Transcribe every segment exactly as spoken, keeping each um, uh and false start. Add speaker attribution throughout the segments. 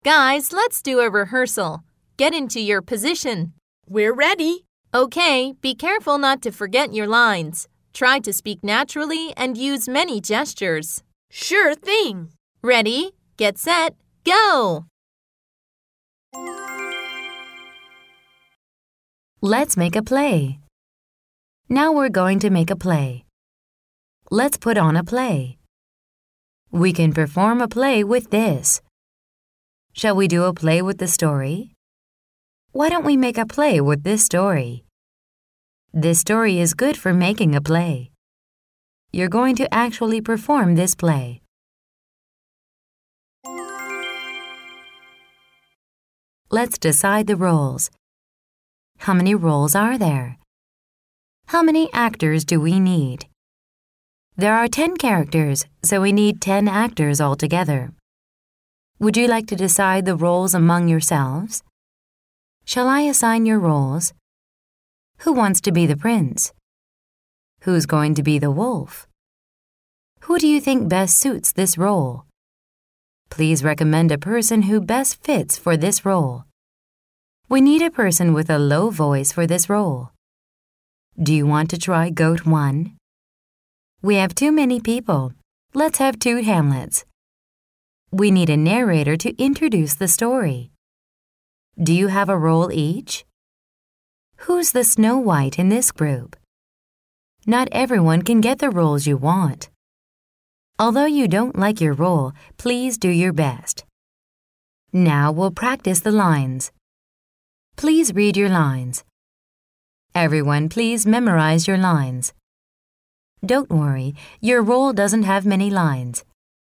Speaker 1: Guys, let's do a rehearsal. Get into your position.
Speaker 2: We're ready.
Speaker 1: Okay, be careful not to forget your lines. Try to speak naturally and use many gestures.
Speaker 2: Sure thing.
Speaker 1: Ready, get set, go!
Speaker 3: Let's make a play. Now we're going to make a play. Let's put on a play. We can perform a play with this. Shall we do a play with the story? Why don't we make a play with this story? This story is good for making a play. You're going to actually perform this play. Let's decide the roles. How many roles are there? How many actors do we need? There are ten characters, so we need ten actors altogether. Would you like to decide the roles among yourselves? Shall I assign your roles? Who wants to be the prince? Who's going to be the wolf? Who do you think best suits this role? Please recommend a person who best fits for this role. We need a person with a low voice for this role. Do you want to try Goat one? We have too many people. Let's have two Hamlets. We need a narrator to introduce the story. Do you have a role each? Who's the Snow White in this group? Not everyone can get the roles you want. Although you don't like your role, please do your best. Now we'll practice the lines. Please read your lines. Everyone, please memorize your lines. Don't worry, your role doesn't have many lines.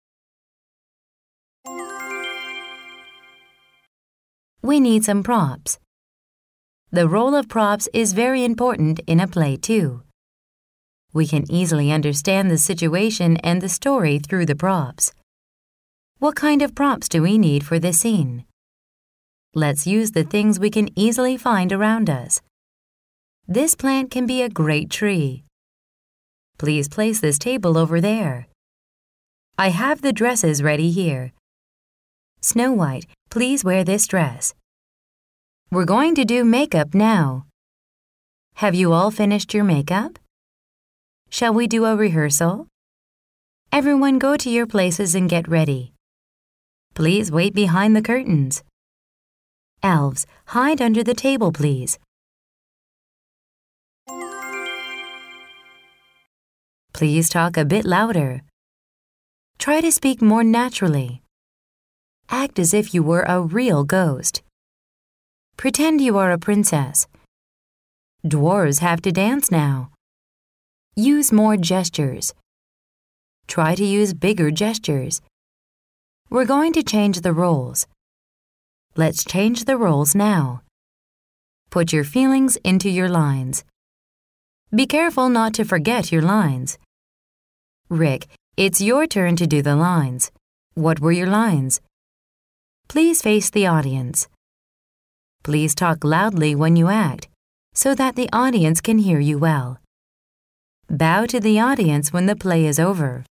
Speaker 3: We need some props. The role of props is very important in a play too. We can easily understand the situation and the story through the props. What kind of props do we need for this scene? Let's use the things we can easily find around us. This plant can be a great tree. Please place this table over there. I have the dresses ready here. Snow White, please wear this dress. We're going to do makeup now. Have you all finished your makeup? Shall we do a rehearsal? Everyone go to your places and get ready. Please wait behind the curtains. Elves, hide under the table, please. Please talk a bit louder. Try to speak more naturally. Act as if you were a real ghost. Pretend you are a princess. Dwarves have to dance now. Use more gestures. Try to use bigger gestures. We're going to change the roles. Let's change the roles now. Put your feelings into your lines. Be careful not to forget your lines. Rick, it's your turn to do the lines. What were your lines? Please face the audience. Please talk loudly when you act, so that the audience can hear you well. Bow to the audience when the play is over.